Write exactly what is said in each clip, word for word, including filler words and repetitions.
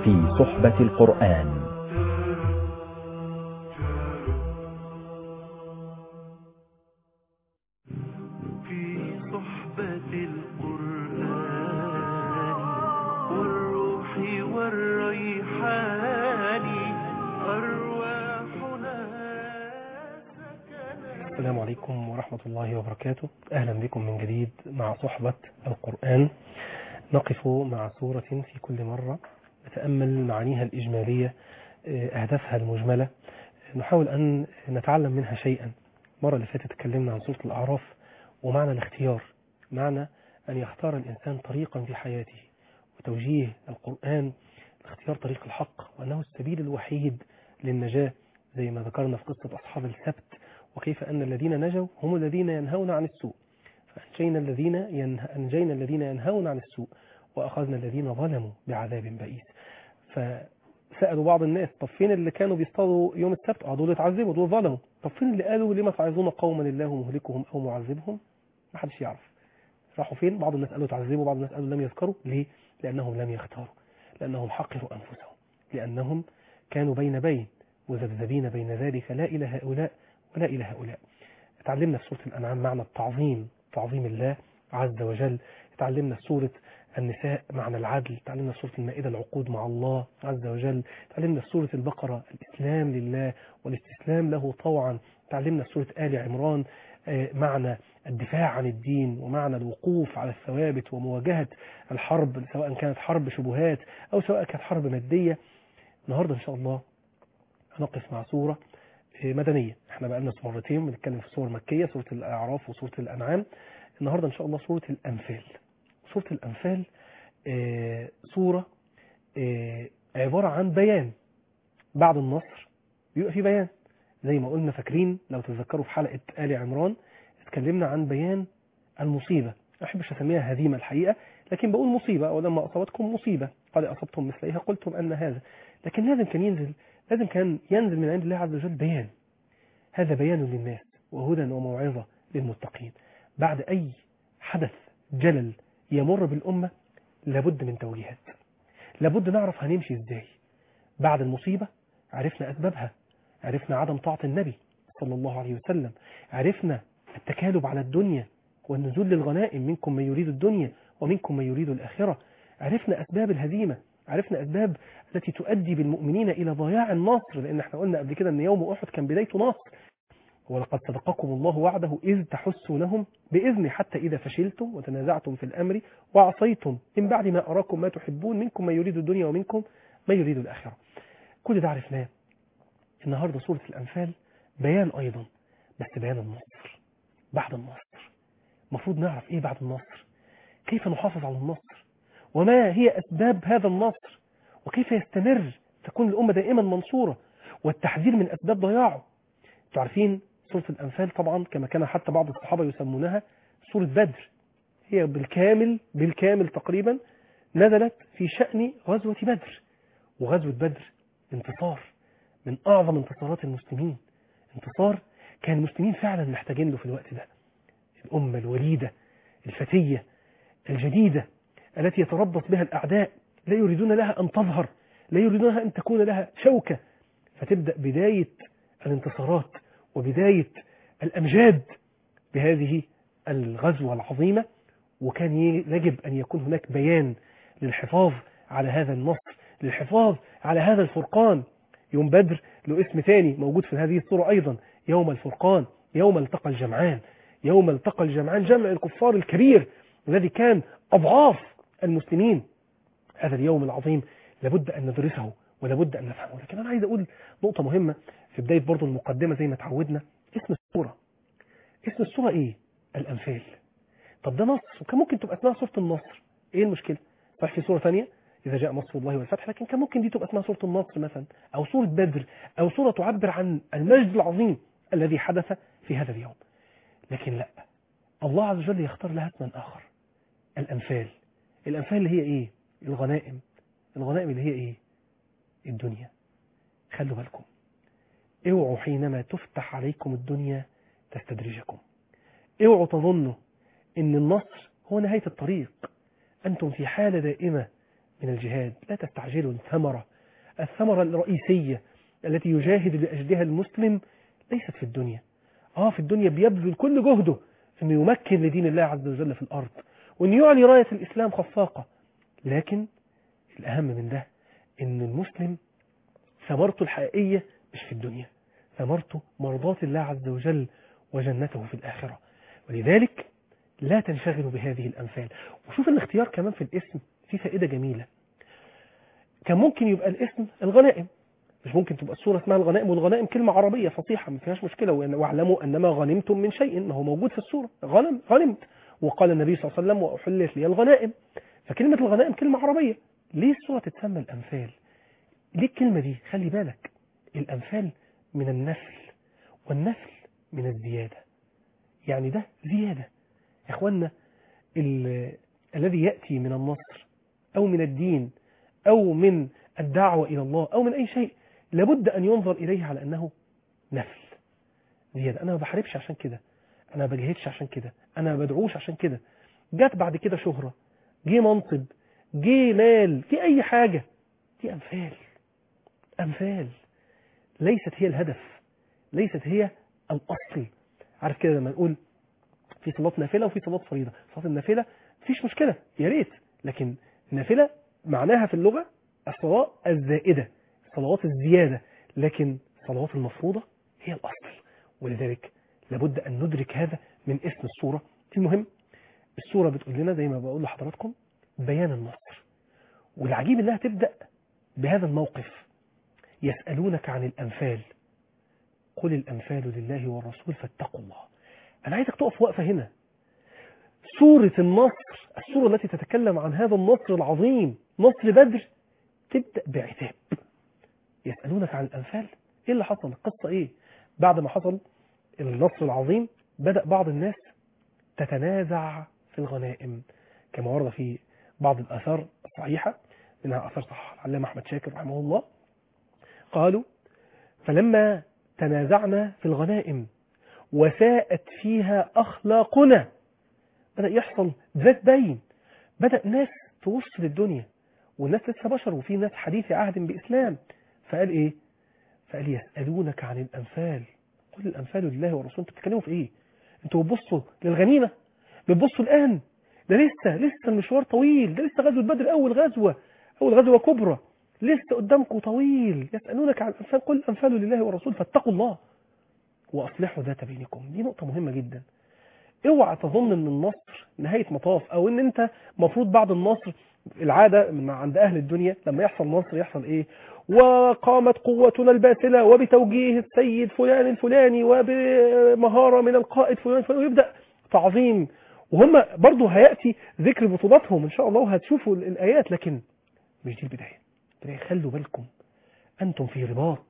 في صحبة القرآن. في صحبة القرآن والروح والريحان أرواحنا سكنت. السلام عليكم ورحمة الله وبركاته. أهلا بكم من جديد مع صحبة القرآن. نقف مع سورة في كل مرة نتأمل معانيها الإجمالية، أهدافها المجملة، نحاول أن نتعلم منها شيئا. مرة اللي فاتت تكلمنا عن سورة الأعراف ومعنى الاختيار، معنى أن يختار الإنسان طريقا في حياته، وتوجيه القرآن لاختيار طريق الحق، وأنه السبيل الوحيد للنجاة، زي ما ذكرنا في قصة أصحاب السبت، وكيف أن الذين نجوا هم الذين ينهون عن السوء، فأنجينا الذين ينه... أنجينا الذين ينهون عن السوء وأخذنا الذين ظلموا بعذاب بئيس. فسألوا بعض الناس: طب فين اللي كانوا بيصطادوا يوم السبت؟ اه دول اتعذبوا، دول ظلموا. طب فين اللي قالوا لما تعظون قوما الله مهلكهم أو معذبهم؟ ما حدش يعرف راحوا فين. بعض الناس قالوا تعذبوا، بعض الناس قالوا لم يذكروا. ليه؟ لأنهم لم يختاروا، لأنهم حقروا أنفسهم، لأنهم كانوا بين بين وذبذبين بين ذلك، لا إلى هؤلاء ولا إلى هؤلاء. تعلمنا في سورة الأنعام معنى التعظيم، تعظيم الله عز وجل. تعلمنا في سورة النساء معنى العدل. تعلمنا في سورة المائدة العقود مع الله عز وجل. تعلمنا في سورة البقرة الإسلام لله والاستسلام له طوعا. تعلمنا في سورة آل عمران معنى الدفاع عن الدين، ومعنى الوقوف على الثوابت ومواجهة الحرب، سواء كانت حرب شبهات أو سواء كانت حرب مادية. النهاردة إن شاء الله هنقف مع سورة مدنية. احنا بقى لنا مرتين بنتكلم في سور مكية، سورة الأعراف وسورة الأنعام. النهاردة إن شاء الله سورة الأنفال. سورة الأنفال آه سورة آه عبارة عن بيان. بعد النصر بيبقى في بيان، زي ما قلنا فاكرين لو تتذكروا في حلقة آل عمران اتكلمنا عن بيان المصيبة. ما أحبش أسميها هزيمة الحقيقة، لكن بقول مصيبة. ولما أصابتكم مصيبة قد أصبتم مثليها قلتم أن هذا. لكن لازم كان ينزل لازم كان ينزل من عند الله عز وجل بيان. هذا بيان للناس وهدى وموعظة للمتقين. بعد أي حدث جلل يمر بالأمة لابد من توجيهات، لابد نعرف هنمشي إزاي. بعد المصيبة عرفنا أسبابها، عرفنا عدم طاعة النبي صلى الله عليه وسلم، عرفنا التكالب على الدنيا والنزول للغنائم، منكم من يريد الدنيا ومنكم من يريد الآخرة. عرفنا أسباب الهزيمة، عرفنا أسباب التي تؤدي بالمؤمنين إلى ضياع النصر، لأن احنا قلنا قبل كده أن يوم أحد كان بدايته نصر. ولقد صدقكم الله وعده إذ تحسونهم بإذن حتى إذا فشلتم وتنازعتم في الأمر وعصيتم من بعد ما أراكم ما تحبون منكم من يريد الدنيا ومنكم من يريد الآخرة. كل ده عرفناه. النهاردة سورة الأنفال بيان أيضا، بس بيان النصر. بعد النصر مفروض نعرف إيه بعد النصر، كيف نحافظ على النصر، وما هي أسباب هذا النصر، وكيف يستمر تكون الأمة دائما منصورة، والتحذير من أسباب ضياعه. تعرفين سورة الأنفال طبعا كما كان حتى بعض الصحابة يسمونها سورة بدر. هي بالكامل بالكامل تقريبا نزلت في شأن غزوة بدر. وغزوة بدر انتصار من أعظم انتصارات المسلمين، انتصار كان المسلمين فعلا محتاجين له في الوقت ده. الأمة الوليدة الفتية الجديدة التي يتربص بها الأعداء، لا يريدون لها أن تظهر، لا يريدونها أن تكون لها شوكة، فتبدأ بداية الانتصارات وبداية الأمجاد بهذه الغزوة العظيمة. وكان يجب أن يكون هناك بيان للحفاظ على هذا النصر، للحفاظ على هذا الفرقان. يوم بدر له اسم ثاني موجود في هذه السورة أيضا، يوم الفرقان، يوم التقى الجمعان. يوم التقى الجمعان جمع الكفار الكبير الذي كان أضعاف المسلمين. هذا اليوم العظيم لابد أن ندرسه ولابد أن نفهمه. لكن أنا عايز أقول نقطة مهمة في بداية برضو المقدمة زي ما تعودنا. اسم السورة، اسم السورة إيه؟ الأنفال. طب ده نصر، وكان ممكن تبقى اسمها سورة النصر. إيه المشكلة؟ صحيح في سورة ثانية إذا جاء نصر الله والفتح، لكن كان ممكن دي تبقى اسمها سورة النصر مثلا، أو سورة بدر، أو سورة تعبر عن المجد العظيم الذي حدث في هذا اليوم. لكن لا، الله عز وجل يختار لها اسما آخر، الأنفال. الأنفال اللي هي إيه؟ الغنائم. الغنائم اللي هي إيه؟ الدنيا. خلوا بالكم، اوعوا حينما تفتح عليكم الدنيا تستدرجكم. اوعوا تظنوا ان النصر هو نهاية الطريق. انتم في حالة دائمة من الجهاد لا تستعجلوا الثمرة. الثمرة الرئيسية التي يجاهد لأجلها المسلم ليست في الدنيا. آه في الدنيا بيبذل كل جهده أنه يمكن لدين الله عز وجل في الأرض وأن يعلي راية الإسلام خفاقة، لكن الأهم من ده أن المسلم ثمرته الحقيقية مش في الدنيا، ثمرته مرضاة الله عز وجل وجنته في الآخرة. ولذلك لا تنشغلوا بهذه الأمثال. وشوف الاختيار كمان في الاسم في فائدة جميلة. كان ممكن يبقى الاسم الغنائم، مش ممكن تبقى السورة اسمها الغنائم، والغنائم كلمة عربية فصيحة ما فيهاش مشكلة، واعلموا أنما غنمتم من شيء، ما هو موجود في السورة، غنم غنمت، وقال النبي صلى الله عليه وسلم وأحلت لي الغنائم، فكلمة الغنائم كلمة عربية. ليه السورة تتسمى الأمثال؟ ليه الكلمة دي؟ خلي بالك الأمثال من النسل، والنسل من الزيادة، يعني ده زيادة يا إخوانا. الذي يأتي من النصر أو من الدين أو من الدعوة إلى الله أو من أي شيء لابد أن ينظر إليه على أنه نفل زيادة. أنا ما بحاربش عشان كده، أنا ما بجهدش عشان كده، أنا ما بدعوش عشان كده، جات بعد كده شهرة، جه منصب، جه مال، في أي حاجة، دي أمثال. أمثال ليست هي الهدف، ليست هي الأصل. عارف كده لما نقول في صلاة نافلة وفي صلاة فريضة، صلاة النافلة مفيش مشكلة يا ريت، لكن النافلة معناها في اللغة الصلاة الزائدة، صلوات الزيادة، لكن صلوات المفروضة هي الأصل. ولذلك لابد أن ندرك هذا من اسم السورة. المهم السورة بتقول لنا زي ما بقول لحضراتكم بيان النصر، والعجيب انها تبدأ بهذا الموقف: يسألونك عن الأنفال قل الأنفال لله والرسول فاتقوا الله. أنا عايزك تقف وقفة هنا. سورة النصر، السورة التي تتكلم عن هذا النصر العظيم، نصر بدر، تبدأ بعتاب. يسألونك عن الأنفال، إيه اللي حصل؟ القصة إيه؟ بعد ما حصل النصر العظيم بدأ بعض الناس تتنازع في الغنائم كما ورد في بعض الآثار الصحيحة، منها آثار صحيحة العلامة أحمد شاكر رحمه الله، قالوا: فلما تنازعنا في الغنائم وساءت فيها أخلاقنا، بدأ يحصل ذات بين، بدأ ناس توصل الدنيا، والناس لسه بشر وفي ناس حديث عهد بإسلام. فقال إيه؟ فقال: يسألونك عن الأنفال قل الأنفال لله والرسول. انتوا بتتكلموا في إيه؟ انتوا بتبصوا للغنيمة؟ بتبصوا الآن؟ ده لسه لسه المشوار طويل، ده لسه غزوة بدر أول غزوة، أول غزوة كبرى، لسه قدامكم طويل. يسألونك عن الأنفال قل الأنفال لله والرسول فاتقوا الله وأصلحوا ذات بينكم. دي نقطة مهمة جدا. اوعى تظن ان النصر نهاية مطاف، او ان انت مفروض بعد النصر، العادة من عند اهل الدنيا لما يحصل نصر يحصل ايه؟ وقامت قوتنا الباسلة وبتوجيه السيد فلان الفلاني وبمهارة من القائد فلان الفلاني، ويبدأ تعظيم، وهم برضو هيأتي ذكر بطولاتهم ان شاء الله وهتشوفوا الآيات، لكن مش دي البداية. خلوا بالكم انتم في رباط،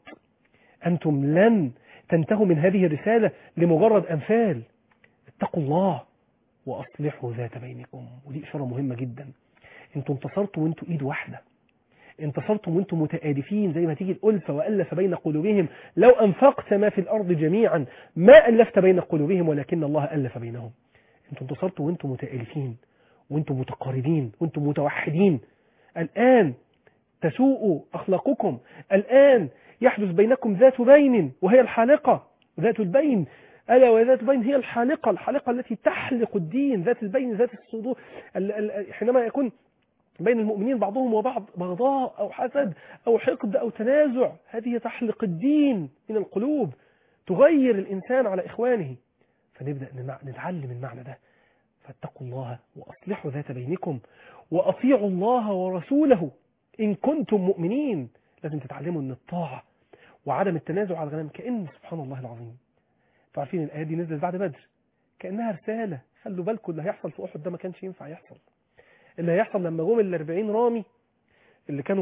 انتم لن تنتهوا من هذه الرسالة لمجرد أنفال. اتقوا الله وأصلحوا ذات بينكم. ودي إشارة مهمة جدا. انتم انتصرتوا وانتم إيد واحدة، انتصرتم وانتم متآلفين، زي ما تيجي الألفة وألف بين قلوبهم لو أنفقت ما في الأرض جميعا ما ألفت بين قلوبهم ولكن الله ألف بينهم. انتم انتصرتوا وانتم متآلفين وانتم متقاربين وانتم متوحدين. الآن تسوء أخلاقكم، الآن يحدث بينكم ذات بين وهي الحالقة. ذات البين ألا وذات البين هي الحالقة، الحالقة التي تحلق الدين. ذات البين ذات الصدور، حينما يكون بين المؤمنين بعضهم وبعض بغضاء أو حسد أو حقد أو تنازع، هذه تحلق الدين من القلوب، تغير الإنسان على إخوانه. فنبدأ نتعلم المعنى ده. فاتقوا الله وأصلحوا ذات بينكم وأطيعوا الله ورسوله إن كنتم مؤمنين. لازم تتعلموا أن الطاعة وعدم التنازع على الغنم كأن، سبحان الله العظيم، تعرفين الآيات دي نزلت بعد بدر، كأنها رسالة. خلوا بالكم اللي هيحصل في أحد ده ما كانش ينفع يحصل. اللي هيحصل لما جم الأربعين رامي اللي كانوا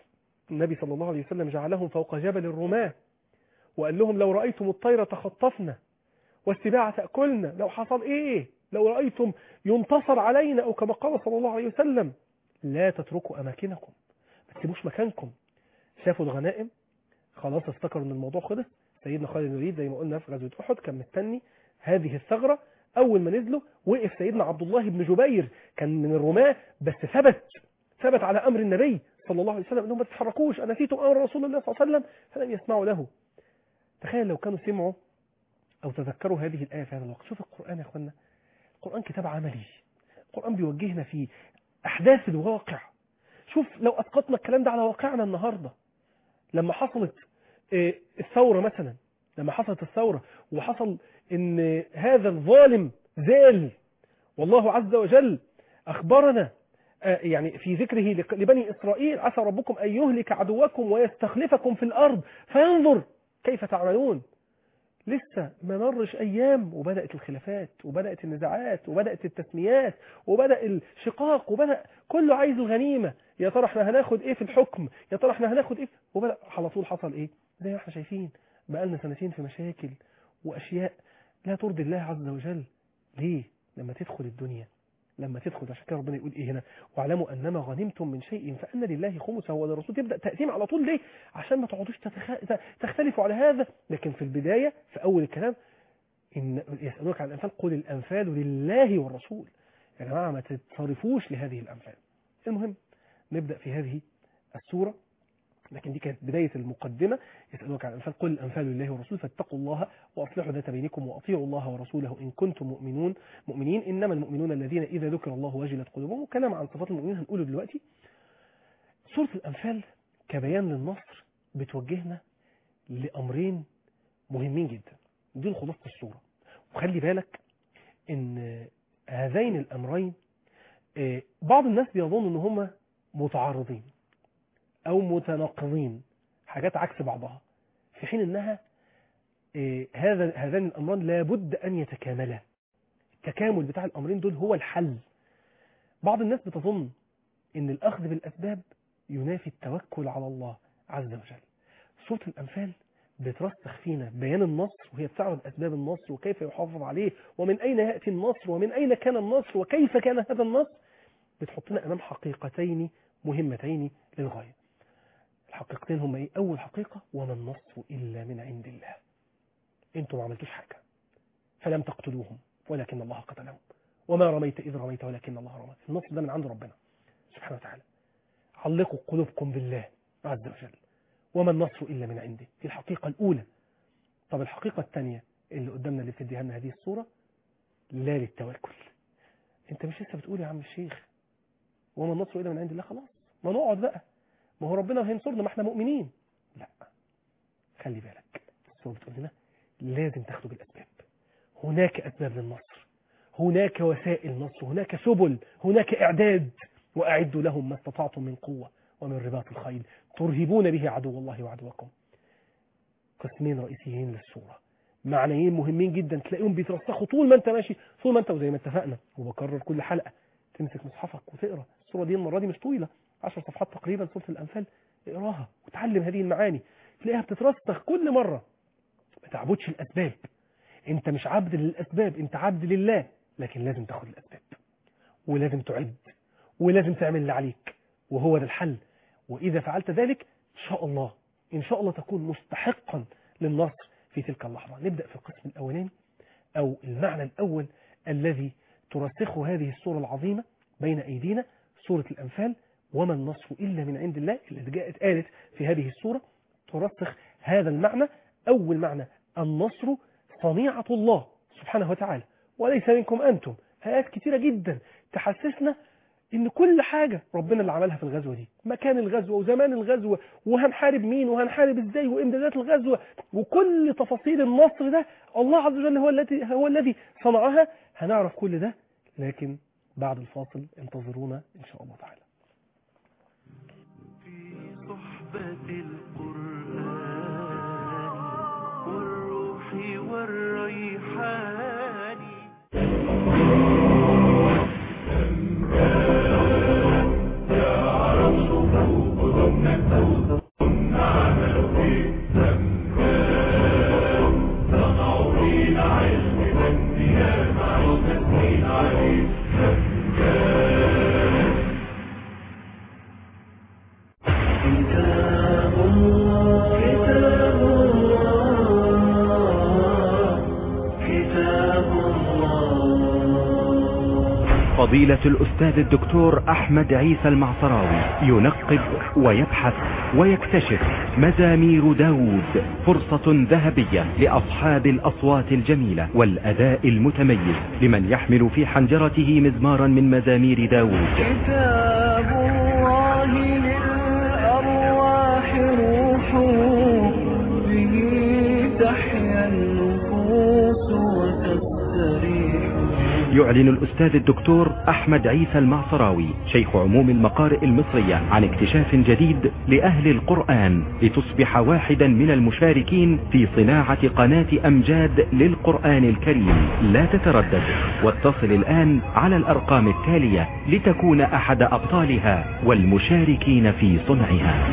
النبي صلى الله عليه وسلم جعلهم فوق جبل الرماة وقال لهم: لو رأيتم الطير تخطفنا والسباع تأكلنا، لو حصل إيه؟ لو رأيتم ينتصر علينا، أو كما قال صلى الله عليه وسلم: لا تتركوا أماكنكم، ما تسيبوش مكانكم. شافوا الغنائم خلاص افتكروا ان الموضوع خلص. سيدنا خالد بن الوليد زي ما قلنا في غزوة أحد كان مستني هذه الثغرة. أول ما نزلوا وقف سيدنا عبد الله بن جبير، كان من الرماة بس ثبت ثبت على أمر النبي صلى الله عليه وسلم أنهم ما تتحركوش، أنسيتم أمر رسول الله صلى الله عليه وسلم، فلم يسمعوا له. تخيل لو كانوا سمعوا أو تذكروا هذه الآية في هذا الوقت. شوف القرآن يا أخوانا، القرآن كتاب عملي، القرآن بيوجهنا في أحداث الواقع. شوف لو أسقطنا الكلام ده على واقعنا النهاردة، لما حصلت الثورة مثلا، لما حصلت الثورة وحصل ان هذا الظالم زال، والله عز وجل أخبرنا يعني في ذكره لبني إسرائيل: عسى ربكم أن يهلك عدوكم ويستخلفكم في الأرض فينظر كيف تعملون. لسه ما مرش أيام وبدأت الخلافات وبدأت النزاعات وبدأت التسميات وبدأ الشقاق وبدأ كله عايز الغنيمة. يا ترى احنا هناخد ايه في الحكم، يا ترى احنا هناخد ايه، وبدأ على طول حصل ايه زي ما احنا شايفين. بقالنا سنتين في مشاكل وأشياء لا ترضي الله عز وجل. ليه؟ لما تدخل الدنيا، لما تدخل، عشان كده ربنا يقول ايه هنا: واعلموا انما غنمتم من شيء فان لله خمسه وللرسول. تبدا تقسيم على طول. ليه؟ عشان ما تقعدوش تتخ... تختلفوا على هذا. لكن في البدايه في اول الكلام ان يسالونك عن الانفال قل الانفال لله والرسول. يا جماعه ما تتصرفوش لهذه الانفال. المهم نبدا في هذه السوره، لكن دي كانت بداية المقدمة. يسألونك عن الأنفال قل الأنفال لله والرسول فاتقوا الله وأصلحوا ذات بينكم وأطيعوا الله ورسوله إن كنتم مؤمنون مؤمنين إنما المؤمنون الذين إذا ذكر الله وجلت قلوبهم. وكلام عن صفات المؤمنين هنقوله دلوقتي. سورة الأنفال كبيان للنصر بتوجهنا لأمرين مهمين جدا. دي خلاصة السورة. وخلي بالك إن هذين الأمرين بعض الناس بيظن إن هما متعارضين أو متناقضين، حاجات عكس بعضها، في حين أنها إيه هذا هذان الأمران لابد أن يتكاملا. التكامل بتاع الأمرين دول هو الحل. بعض الناس بتظن أن الأخذ بالأسباب ينافي التوكل على الله عز وجل. سورة الأنفال بترسخ فينا بيان النصر، وهي بتعرض أسباب النصر وكيف يحافظ عليه ومن أين يأتي النصر ومن أين كان النصر وكيف كان هذا النصر. بتحطنا أمام حقيقتين مهمتين للغاية. الحقيقتين هم ايه؟ اول حقيقة: وما النصر الا من عند الله. انتم ما عملتوش حاجة، فلم تقتلوهم ولكن الله قتلهم، وما رميت اذ رميت ولكن الله رمى. النصر ده من عند ربنا سبحانه وتعالى. علقوا قلوبكم بالله عز وجل. وما النصر الا من عنده. دي الحقيقة الاولى. طب الحقيقة الثانية اللي قدامنا اللي بتديها لنا هذه الصورة: لا للتوكل. انت مش لسه بتقول يا عم الشيخ وما النصر الا من عند الله؟ خلاص ما نقعد بقى، ما هو ربنا هينصرنا، ما احنا مؤمنين. لا، خلي بالك، السورة بتقول لنا لازم تاخدوا بالأسباب. هناك أسباب للنصر، هناك وسائل نصر، هناك سبل، هناك إعداد. وأعدوا لهم ما استطعتم من قوة ومن رباط الخيل ترهبون به عدو الله وعدوكم. قسمين رئيسيين للسورة، معنيين مهمين جدا تلاقيهم بيترسخوا طول ما انت ماشي، طول ما انت، وزي ما اتفقنا وبكرر كل حلقة، تمسك مصحفك وتقرأ السورة دي. المرة دي مش طويلة، عشر صفحات تقريبا، سورة الأنفال. اقراها وتعلم هذه المعاني، تلاقيها بتترسخ كل مرة. ما تعبدش الأسباب، انت مش عبد للأسباب، انت عبد لله. لكن لازم تاخد الأسباب، ولازم تعد، ولازم تعمل اللي عليك، وهو ده الحل. وإذا فعلت ذلك إن شاء الله إن شاء الله تكون مستحقا للنصر في تلك اللحظة. نبدأ في القسم الأولاني أو المعنى الأول الذي ترسخه هذه السورة العظيمة بين أيدينا، سورة الأنفال. وما النصر إلا من عند الله، اللي جاءت قالت في هذه السورة ترسخ هذا المعنى. أول معنى: النصر صنيعة الله سبحانه وتعالى وليس منكم أنتم. آيات كتيرة جدا تحسسنا إن كل حاجة ربنا اللي عملها في الغزوة دي، مكان الغزوة وزمان الغزوة وهنحارب مين وهنحارب إزاي وإمدادات الغزوة وكل تفاصيل النصر ده الله عز وجل هو الذي هو الذي صنعها. هنعرف كل ده، لكن بعد الفاصل انتظرونا إن شاء الله تعالى. في صحبة القرآن والروح والريحان. كتاب الله فضيلة الأستاذ الدكتور أحمد عيسى المعصراوي ينقب ويبحث ويكتشف مزامير داود، فرصة ذهبية لأصحاب الأصوات الجميلة والأداء المتميز لمن يحمل في حنجرته مزمارا من مزامير داود. كتاب الله للأرواح روح، به تحيا النفوس وتستريح. يعلن الأستاذ الدكتور أحمد عيسى المعصراوي شيخ عموم المقارئ المصرية عن اكتشاف جديد لأهل القرآن لتصبح واحدا من المشاركين في صناعة قناة أمجاد للقرآن الكريم. لا تتردد واتصل الآن على الأرقام التالية لتكون أحد أبطالها والمشاركين في صنعها.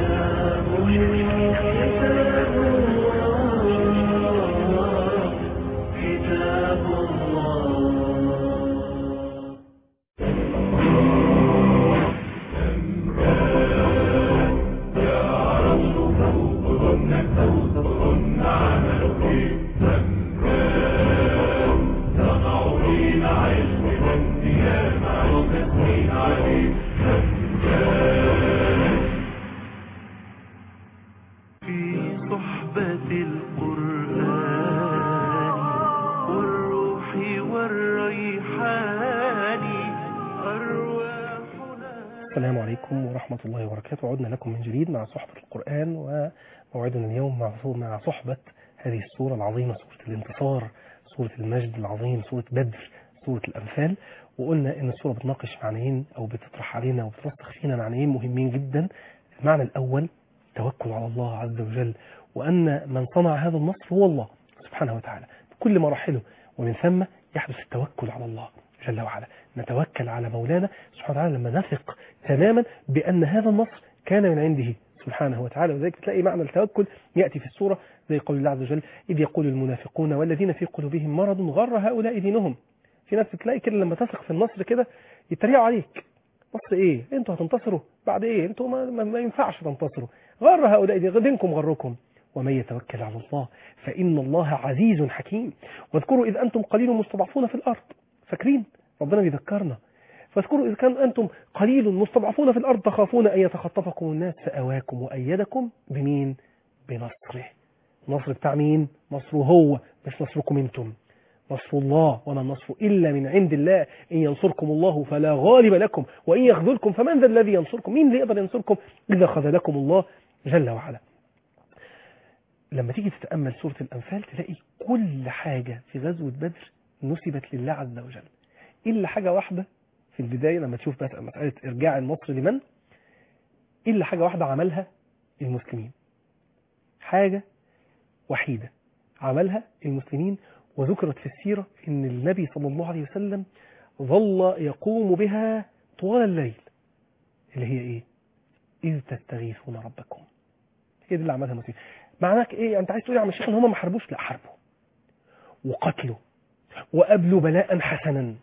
السلام عليكم ورحمة الله وبركاته. عدنا لكم من جديد مع صحبة القرآن، وموعدنا اليوم مع صحبة هذه السورة العظيمة، سورة الانتصار، سورة المجد العظيم، سورة بدر، سورة الأنفال. وقلنا إن السورة بتناقش معنيين أو بتطرح علينا وبترسخ فينا معنيين مهمين جدا. المعنى الأول توكل على الله عز وجل، وأن من صنع هذا النصر هو الله سبحانه وتعالى بكل مراحله، ومن ثم يحدث التوكل على الله جل وعلا. نتوكل على مولانا سبحانه وتعالى لما نثق تماما بأن هذا النصر كان من عنده سبحانه وتعالى. وذلك تلاقي معنى التوكل يأتي في السورة زي قول الله عز وجل: إذ يقول المنافقون والذين في قلوبهم مرض غر هؤلاء دينهم. في ناس تلاقي كده لما تثق في النصر كده يتريقوا عليك: نصر ايه؟ انتوا هتنتصروا بعد ايه؟ انتوا ما, ما, ما ينفعش تنتصروا، غر هؤلاء دينكم غركم، ومن يتوكل على الله فإن الله عزيز حكيم. واذكروا إذ أنتم قليل مستضعفون في الأرض. فاكرين ربنا بيذكرنا: فاذكروا إذ كان أنتم قليل مستضعفون في الأرض تخافون أن يتخطفكم الناس فأواكم وأيدكم بمين؟ بنصره. نصر بتاع مين؟ نصره هو، مش نصركم انتم. نصر الله وما النصر إلا من عند الله، إن ينصركم الله فلا غالب لكم وإن يخذلكم فمن ذا الذي ينصركم؟ مين اللي يقدر ينصركم إذا خذلكم الله جل وعلا. لما تيجي تتأمل سورة الأنفال تلاقي كل حاجة في غزوة بدر نسبت لله عز وجل، إلا حاجة واحدة في البداية. لما تشوف بس مسألة إرجاع النصر لمن، إلا حاجة واحدة عملها المسلمين، حاجة وحيدة عملها المسلمين، وذكرت في السيرة إن النبي صلى الله عليه وسلم ظل يقوم بها طوال الليل، اللي هي إيه؟ إذ تستغيثون ربكم. هي دي اللي عملها المسلمين. معناك إيه؟ أنت عايز تقول يا عم الشيخ إن هم ما حاربوش؟ لا، حاربوا وقتلوا وأبلوا بلاء حسنا،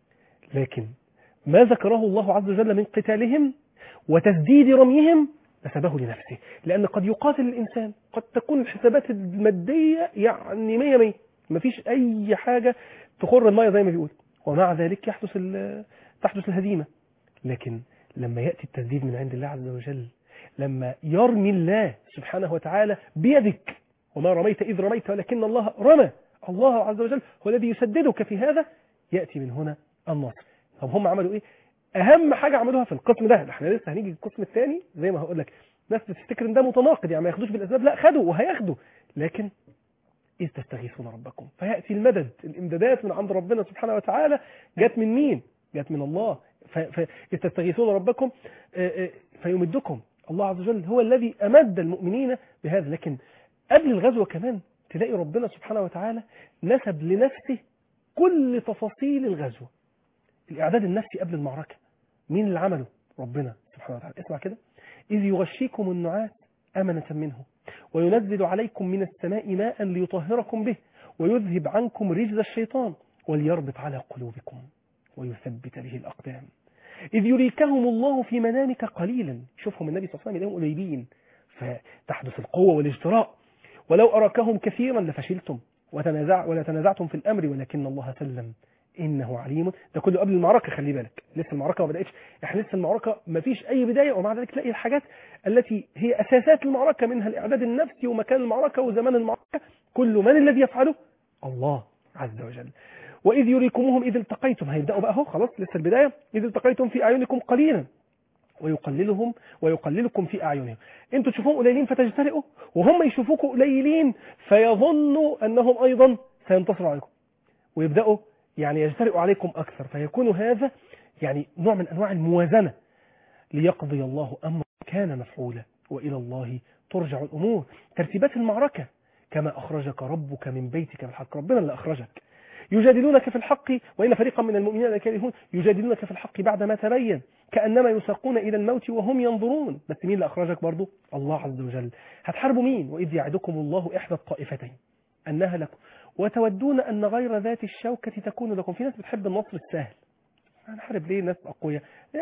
لكن ما ذكره الله عز وجل من قتالهم وتسديد رميهم نسبه لنفسه، لأن قد يقاتل الإنسان، قد تكون الحسابات المادية يعني مية مية، ما فيش أي حاجة تخر المية زي ما بيقول، ومع ذلك يحدث تحدث الهزيمة. لكن لما يأتي التسديد من عند الله عز وجل، لما يرمي الله سبحانه وتعالى بيدك، وما رميت إذ رميت ولكن الله رمى، الله عز وجل هو الذي يسددك في هذا، يأتي من هنا النصر. طب هم عملوا إيه؟ أهم حاجة عملوها في القسم ده، احنا لسه هنيجي القسم الثاني زي ما هقول لك. ناس بتفتكر ان ده متناقض، يعني ما ياخدوش بالأسباب، لا خدوا وهياخدوا، لكن إذ تستغيثون ربكم فيأتي المدد، الإمدادات من عند ربنا سبحانه وتعالى جت من مين؟ جت من الله. فإذ تستغيثون ربكم فيمدكم. الله عز وجل هو الذي أمد المؤمنين بهذا. لكن قبل الغزوة كمان تلاقي ربنا سبحانه وتعالى نسب لنفسه كل تفاصيل الغزوة. الإعداد النفسي قبل المعركة مين اللي عمله؟ ربنا سبحانه وتعالى. اسمع كده: إذ يغشيكم النعاس أمنة منه وينزل عليكم من السماء ماء ليطهركم به ويذهب عنكم رجز الشيطان وليربط على قلوبكم ويثبت به الأقدام. إذ يريكهم الله في منامك قليلا. شوفهم النبي صلى الله عليه وسلم قليلين فتحدث القوة والاجتراء. ولو أراكهم كثيرا لفشلتم وتنازع ولا تنازعتم في الأمر ولكن الله سلم إنه عليم. ده كله قبل المعركة، خلي بالك لسه المعركة ما بدأتش، احنا لسه المعركة ما فيش أي بداية، ومع ذلك تلاقي الحاجات التي هي أساسات المعركة منها الإعداد النفسي ومكان المعركة وزمان المعركة كله من الذي يفعله؟ الله عز وجل. وإذ يريكمهم إذ التقيتم، هيبدأوا بقى اهو خلاص لسه البداية. إذ التقيتم في أعينكم قليلا ويقللهم ويقللكم في أعينهم، انتوا تشوفوهم قليلين فتجترئوا، وهم يشوفوكم قليلين فيظنوا أنهم أيضا سينتصروا عليكم، ويبدأوا يعني يجترئوا عليكم أكثر، فيكون هذا يعني نوع من أنواع الموازنة. ليقضي الله أمرا كان مفعولا وإلى الله ترجع الأمور. ترتيبات المعركة: كما أخرجك ربك من بيتك بالحق، ربنا اللي أخرجك. يجادلونك في الحق وإن فريقا من المؤمنين لكارهون، يجادلونك في الحق بعدما تبين كأنما يساقون إلى الموت وهم ينظرون. بس مين اللي أخرجك برضو؟ الله عز وجل. هتحاربوا مين؟ وإذ يعدكم الله إحدى الطائفتين أنها لكم وتودون أن غير ذات الشوكة تكون لكم. في ناس بتحب النصر السهل، هنحارب ليه ناس أقوياء؟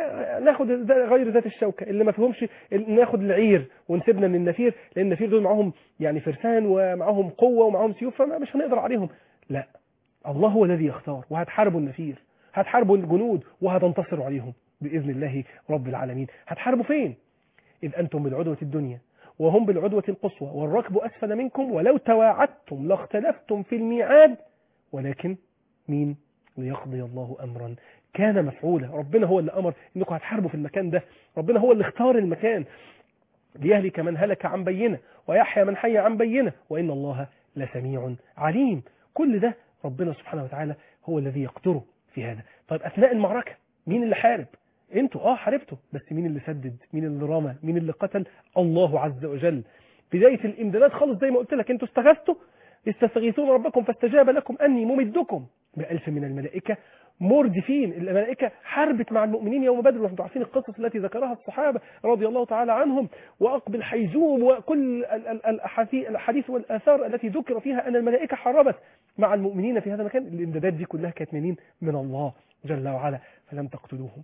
ناخد غير ذات الشوكة اللي ما فيهمش، ناخد العير ونسيبنا من النفير، لأن النفير دول معهم يعني فرسان ومعهم قوة ومعهم سيوف فمش هنقدر عليهم. لا، الله هو الذي يختار، وهتحاربوا النفير، هتحاربوا الجنود وهتنتصروا عليهم بإذن الله رب العالمين. هتحاربوا فين؟ إذ أنتم بالعدوة الدنيا وهم بالعدوة القصوى والركب أسفل منكم ولو تواعدتم لاختلفتم في الميعاد ولكن مين؟ ليقضي الله أمرا كان مفعولا. ربنا هو اللي أمر إنكم هتحاربوا في المكان ده، ربنا هو اللي اختار المكان. ليهلك من هلك عن بينة ويحيى من حي عن بينة وإن الله لسميع عليم. كل ده ربنا سبحانه وتعالى هو الذي يقدره في هذا. طيب أثناء المعركة مين اللي حارب؟ انتوا اه حاربتوا، بس مين اللي سدد؟ مين اللي رمى؟ مين اللي قتل؟ الله عز وجل. بداية الامدادات خالص زي ما قلت لك، انتوا استغاثتوا، استستغيثون ربكم فاستجاب لكم أني ممدكم بألف من الملائكة مردفين. الملائكة حاربت مع المؤمنين يوم بدر، وانتم عارفين القصص التي ذكرها الصحابة رضي الله تعالى عنهم، وأقبل حيزوم وكل الأحاديث والآثار التي ذكر فيها أن الملائكة حاربت مع المؤمنين في هذا المكان. الامدادات دي كلها كانت منين؟ من الله جل وعلا. فلم تقتلوهم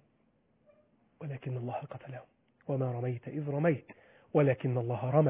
ولكن الله قتلهم وما رميت إذ رميت ولكن الله رمى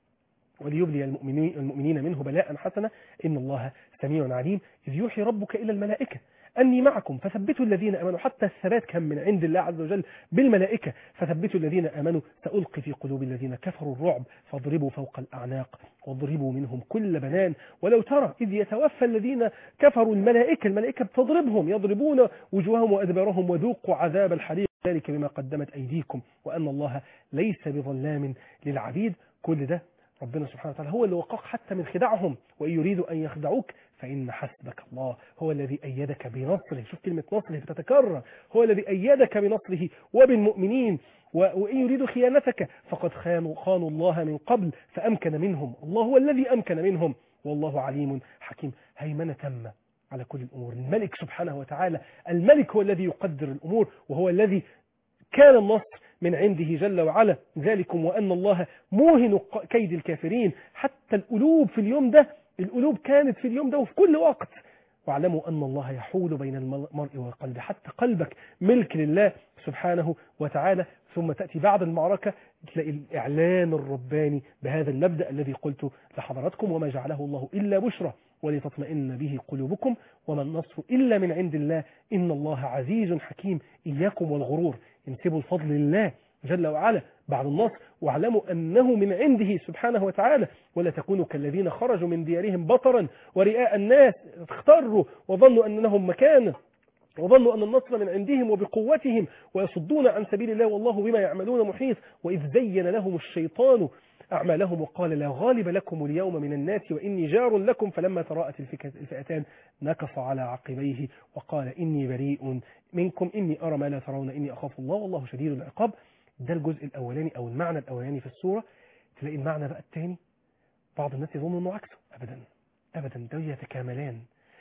وليبلي المؤمنين, المؤمنين منه بلاء حسنا إن الله سميع عليم. إذ يوحي ربك إلى الملائكة أني معكم فثبتوا الذين آمنوا. حتى الثبات كان من عند الله عز وجل بالملائكة. فثبتوا الذين آمنوا سألقي في قلوب الذين كفروا الرعب فاضربوا فوق الأعناق واضربوا منهم كل بنان. ولو ترى إذ يتوفى الذين كفروا الملائكة، الملائكة بتضربهم يضربون وجوههم وأدبارهم وذوقوا عذاب الحريق ذلك بما قدمت أيديكم وأن الله ليس بظلام للعبيد. كل ده ربنا سبحانه وتعالى هو اللي وقاك حتى من خداعهم. وإن يريدوا أن يخدعوك فإن حسبك الله هو الذي أيدك بنصره. شوف كلمة نصره بتتكرر، هو الذي أيدك بنصره وبالمؤمنين. وإن يريدوا خيانتك فقد خانوا, خانوا الله من قبل فأمكن منهم. الله هو الذي أمكن منهم والله عليم حكيم. هيمنة تامة على كل الأمور. الملك سبحانه وتعالى، الملك هو الذي يقدر الأمور وهو الذي كان النصر من عنده جل وعلا. ذلكم وأن الله موهن كيد الكافرين. حتى القلوب في اليوم ده، القلوب كانت في اليوم ده وفي كل وقت. واعلموا أن الله يحول بين المرء وقلبه. حتى قلبك ملك لله سبحانه وتعالى. ثم تأتي بعد المعركة تلاقي الإعلان الرباني بهذا المبدأ الذي قلت لحضراتكم: وما جعله الله إلا بشرى ولتطمئن به قلوبكم وما النصر إلا من عند الله إن الله عزيز حكيم. إياكم والغرور، انسبوا الفضل لله جل وعلا بعد النصر، واعلموا أنه من عنده سبحانه وتعالى. ولا تكونوا كالذين خرجوا من ديارهم بطرا ورئاء الناس اختروا وظنوا أن لهم مكانه وظنوا أن النصر من عندهم وبقوتهم ويصدون عن سبيل الله والله بما يعملون محيط. وإذ زين لهم الشيطان أعمالهم وقال لا غالب لكم اليوم من الناس وإني جار لكم فلما تراءت الفئتان نكص على عقبيه وقال إني بريء منكم إني أرى ما لا ترون إني أخاف الله والله شديد العقاب. ده الجزء الأولاني أو المعنى الأولاني في السورة. تلاقي المعنى بقى الثاني بعض الناس يظن أنه عكسه. أبدا أبدا، ده يتكاملان.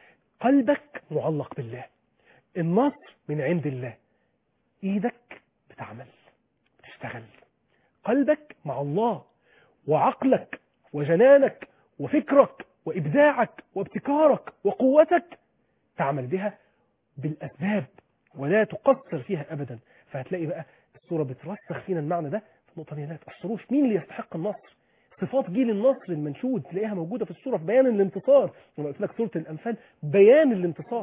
قلبك معلق بالله، النصر من عند الله، إيدك بتعمل بتشتغل، قلبك مع الله وعقلك وجنانك وفكرك وإبداعك وابتكارك وقوتك تعمل بها بالأسباب ولا تقصر فيها أبدا. فهتلاقي بقى السورة بترسخ فينا المعنى ده في النقطة دي. لا تقصروش مين اللي يستحق النصر. صفات جيل النصر المنشود تلاقيها موجودة في السورة في بيان الانتصار. لما قلت لك سورة الأنفال بيان الانتصار،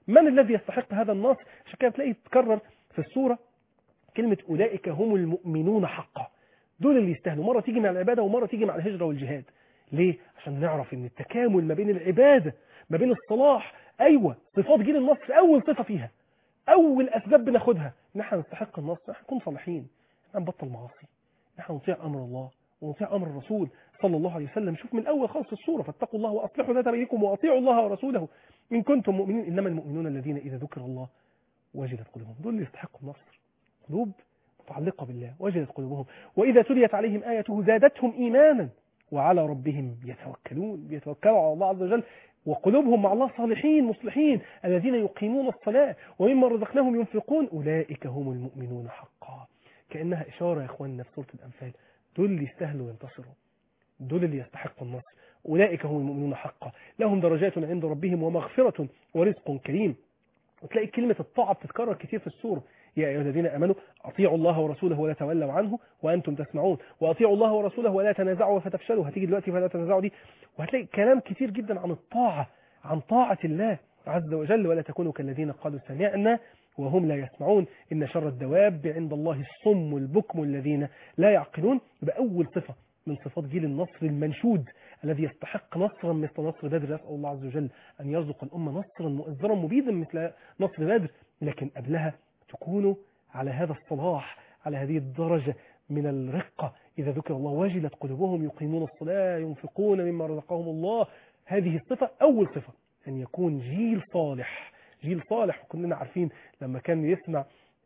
من الذي يستحق هذا النصر؟ عشان كده تلاقي تتكرر في السورة كلمة أولئك هم المؤمنون حقا. دول اللي يستاهلوا، مرة تيجي مع العبادة ومرة تيجي مع الهجرة والجهاد. ليه؟ عشان نعرف ان التكامل ما بين العبادة ما بين الصلاح، ايوه صفات جيل النصر اول صفة فيها، اول اسباب بناخدها ان احنا نستحق النصر، احنا نكون صالحين، ان احنا نبطل معاصي، ان احنا نطيع امر الله ونطيع امر الرسول صلى الله عليه وسلم. شوف من الاول خالص السورة، فاتقوا الله واصلحوا ذات بينكم واطيعوا الله ورسوله ان كنتم مؤمنين انما المؤمنون الذين اذا ذكر الله وجلت قلوبهم. دول اللي يستحقوا النصر، قلوب متعلقة بالله وجلت قلوبهم وإذا تليت عليهم آياته زادتهم إيمانا وعلى ربهم يتوكلون. بيتوكلوا على الله عز وجل وقلوبهم مع الله صالحين مصلحين، الذين يقيمون الصلاة ومما رزقناهم ينفقون أولئك هم المؤمنون حقا. كأنها إشارة يا إخواننا في سورة الأنفال، دول اللي يستاهلوا ينتصروا، دول اللي يستحقوا النصر. أولئك هم المؤمنون حقا لهم درجات عند ربهم ومغفرة ورزق كريم. وتلاقي كلمة الطاعة بتتكرر كتير في السورة، يا أيها الذين آمنوا أطيعوا الله ورسوله ولا تولوا عنه وأنتم تسمعون وأطيعوا الله ورسوله ولا تنازعوا فتفشلوا. هتيجي دلوقتي فلا تنازعوا دي، وهتلاقي كلام كتير جدا عن الطاعة، عن طاعة الله عز وجل. ولا تكونوا كالذين قالوا سمعنا وهم لا يسمعون إن شر الدواب عند الله الصم البكم الذين لا يعقلون. يبقى أول صفة من صفات جيل النصر المنشود الذي يستحق نصرا مثل نصر بدر. يسأل الله عز وجل أن يرزق الأمة نصرا مؤزرا مبيدا مثل نصر بدر، لكن قبلها تكونوا على هذا الصلاح، على هذه الدرجة من الرقة. إذا ذكر الله وجلت قلوبهم يقيمون الصلاة ينفقون مما رزقهم الله. هذه الصفة أول صفة، أن يكون جيل صالح، جيل صالح. وكلنا عارفين لما كان يسمع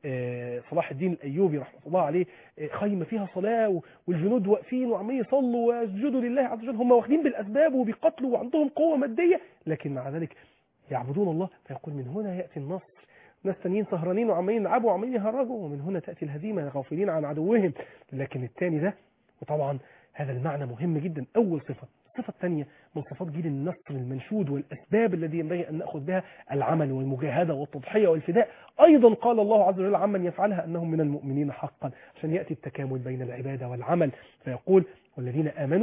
صلاح الدين الأيوبي رحمة الله عليه خيمة فيها صلاة والجنود واقفين وعمالين يصلوا ويسجدوا لله عز وجل، هم واخدين بالأسباب وبيقتلوا وعندهم قوة مادية، لكن مع ذلك يعبدون الله. فيقول من هنا يأتي النصر. ناس تانيين سهرانين وعمالين يلعبوا وعمالين يهرجوا، ومن هنا تأتي الهزيمة غافلين عن عدوهم. لكن الثاني ده، وطبعا هذا المعنى مهم جدا، أول صفة. الصفة الثانية من صفات جيل النصر المنشود والأسباب الذي ينبغي أن نأخذ بها العمل والمجاهدة والتضحية والفداء. أيضا قال الله عز وجل عمن يفعلها أنهم من المؤمنين حقا، عشان يأتي التكامل بين العبادة والعمل. فيقول والذين آمنوا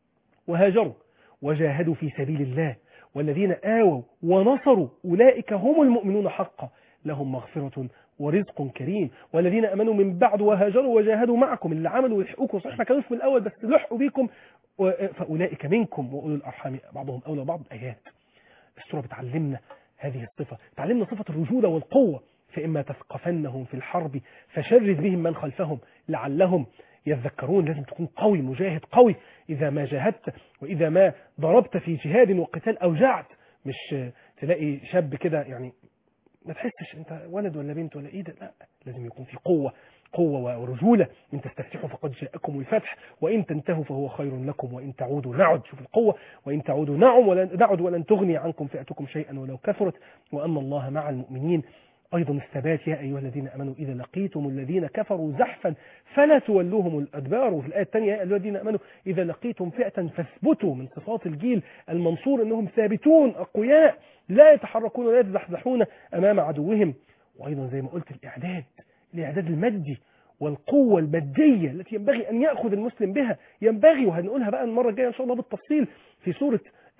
وهاجروا وجاهدوا في سبيل الله والذين آووا ونصروا أولئك هم المؤمنون حقا لهم مغفرة ورزق كريم. والذين آمنوا من بعد وهاجروا وجاهدوا معكم، اللي عملوا ويلحقوكم، صحيح ما كانوش في الأول بس لحقوا بيكم، فأولئك منكم وأولو الأرحام بعضهم أولى بعض. آيات السورة بتعلمنا هذه الصفة، تعلمنا صفة الرجولة والقوة. فإما تثقفنهم في الحرب فشرد بهم من خلفهم لعلهم يذكرون. لازم تكون قوي، مجاهد قوي. إذا ما جاهدت وإذا ما ضربت في جهاد وقتال أوجعت، مش تلاقي شاب كده يعني ما تحسش انت ولد ولا بنت ولا ايه ده، لا، لازم يكون في قوة، قوة ورجولة. إن تستفتحوا فقد جاءكم الفتح وإن تنتهوا فهو خير لكم وإن تعودوا نعد. شوف القوة، وإن تعودوا نعم ولن نعد ولن تغني عنكم فئتكم شيئا ولو كثرت وأن الله مع المؤمنين. أيضا الثبات، يا أيها الذين أمنوا إذا لقيتم الذين كفروا زحفا فلا تولوهم الأدبار. وفي الآية الثانية يا أيها الذين أمنوا إذا لقيتم فئة فاثبتوا. من صفات الجيل المنصور أنهم ثابتون أقوياء لا يتحركون ولا يتزحزحون أمام عدوهم. وأيضا زي ما قلت الإعداد، الإعداد المادي والقوة المادية التي ينبغي أن يأخذ المسلم بها، ينبغي، وهنقولها بقى المرة الجاية إن شاء الله بالتفصيل في سورة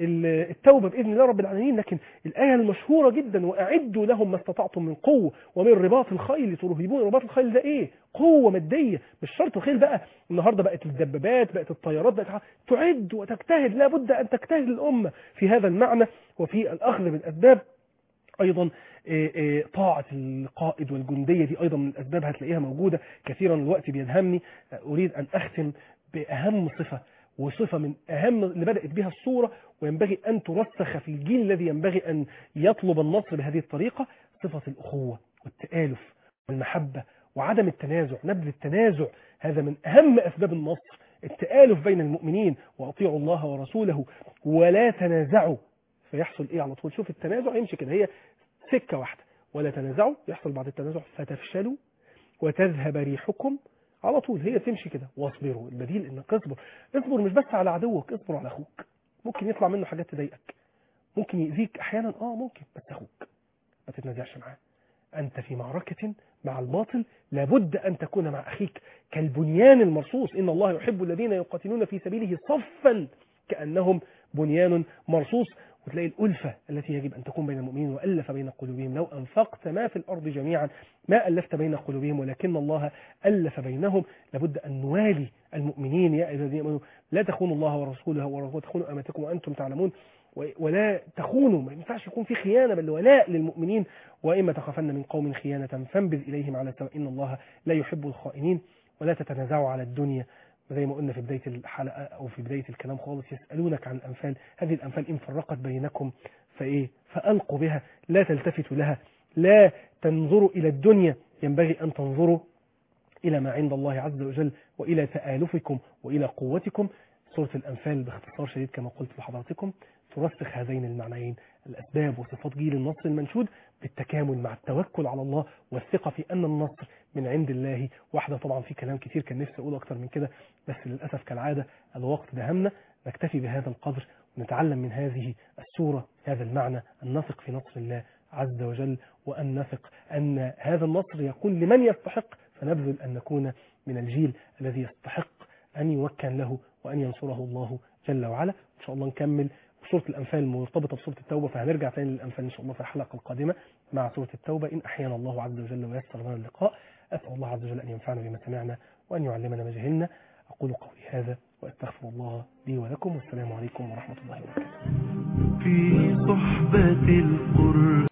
التوبة بإذن الله رب العالمين. لكن الآية المشهورة جدا وأعدوا لهم ما استطعتم من قوة ومن رباط الخيل ترهبون. رباط الخيل ده إيه؟ قوة مادية، مش شرط الخيل بقى النهاردة بقت الدبابات بقت الطيارات بقت، تعد وتجتهد، لا بد أن تجتهد الأمة في هذا المعنى وفي الأخذ بالأسباب. أيضا طاعة القائد والجندية دي أيضا من الأسباب هتلاقيها موجودة كثيرا. الوقت بيدهمني، أريد أن أختم بأهم صفة، وصفة من أهم اللي بدأت بها الصورة وينبغي أن ترسخ في الجيل الذي ينبغي أن يطلب النصر بهذه الطريقة، صفة الأخوة والتآلف والمحبة وعدم التنازع. نبذ التنازع هذا من أهم أسباب النصر، التآلف بين المؤمنين. وأطيعوا الله ورسوله ولا تنازعوا فيحصل إيه على طول؟ شوف التنازع يمشي كده، هي سكة واحدة، ولا تنازعوا يحصل بعد التنازع فتفشلوا وتذهب ريحكم، على طول هي تمشي كده. واصبروا، البديل انك اصبر، اصبر مش بس على عدوك، اصبر على اخوك. ممكن يطلع منه حاجات تضايقك، ممكن يأذيك احيانا، اه ممكن، بس اخوك ما تتنازعش معاه. انت في معركة مع الباطل لابد ان تكون مع اخيك كالبنيان المرصوص. ان الله يحب الذين يقاتلون في سبيله صفا كأنهم بنيان مرصوص. وتلاقي الألفة التي يجب أن تكون بين المؤمنين وألف بين قلوبهم. لو أنفقت ما في الأرض جميعا ما ألفت بين قلوبهم ولكن الله ألف بينهم. لابد أن نوالي المؤمنين. يا أيها الذين آمنوا لا تخونوا الله ورسوله وتخونوا أماناتكم وأنتم تعلمون. ولا تخونوا، ما ينفعش يكون في خيانة بل ولاء للمؤمنين. وإما تخافن من قوم خيانة فانبذ إليهم على سواء إن الله لا يحب الخائنين. ولا تتنازعوا على الدنيا زي ما قلنا في بداية الحلقة أو في بداية الكلام خالص. يسألونك عن الأنفال، هذه الأنفال إن فرقت بينكم فإيه فألقوا بها، لا تلتفتوا لها، لا تنظروا إلى الدنيا، ينبغي أن تنظروا إلى ما عند الله عز وجل وإلى تآلفكم وإلى قوتكم. سورة الأنفال باختصار شديد كما قلت لحضراتكم ترسخ هذين المعنيين، الأسباب وصفات جيل النصر المنشود بالتكامل مع التوكل على الله والثقة في أن النصر من عند الله وحده. طبعا في كلام كتير كان نفسي أقول أكتر من كده بس للأسف كالعادة الوقت دهمنا. نكتفي بهذا القدر ونتعلم من هذه السورة هذا المعنى، أن نثق في نصر الله عز وجل وأن نثق أن هذا النصر يكون لمن يستحق، فنبذل أن نكون من الجيل الذي يستحق أن يوكل له وأن ينصره الله جل وعلا. إن شاء الله نكمل سورة الأنفال مرتبطة بسورة التوبة، فهنرجع تاني للأنفال إن شاء الله في الحلقة القادمة مع سورة التوبة إن أحيانا الله عز وجل ويسر لنا اللقاء. أسأل الله عز وجل أن ينفعنا بما سمعنا وأن يعلمنا ما جهلنا. أقول قولي هذا وأستغفر الله لي ولكم، والسلام عليكم ورحمة الله وبركاته. في صحبة القرآن.